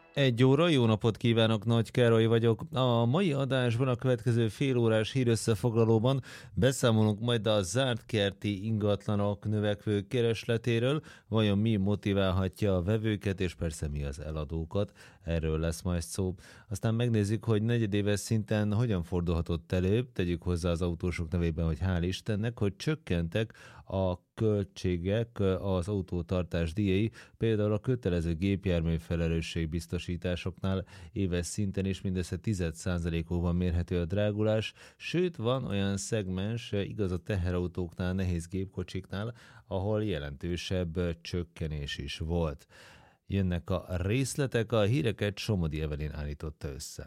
Egy óra, jó napot kívánok, Nagy Károly vagyok. A mai adásban a következő félórás hírösszefoglalóban beszámolunk majd a zárt kerti ingatlanok növekvő keresletéről, vajon mi motiválhatja a vevőket, és persze mi az eladókat, erről lesz majd szó. Aztán megnézzük, hogy negyedéves szinten hogyan fordulhatott elő, tegyük hozzá az autósok nevében, hogy hál' Istennek, hogy csökkentek a költségek, az autótartás díjai, például a kötelező gépjármű felelősségbiztosításoknál éves szinten is mindössze 10%-ban mérhető a drágulás, sőt van olyan szegmens, igaz a teherautóknál, nehéz gépkocsiknál, ahol jelentősebb csökkenés is volt. Jönnek a részletek, a híreket Somodi Evelyn állította össze.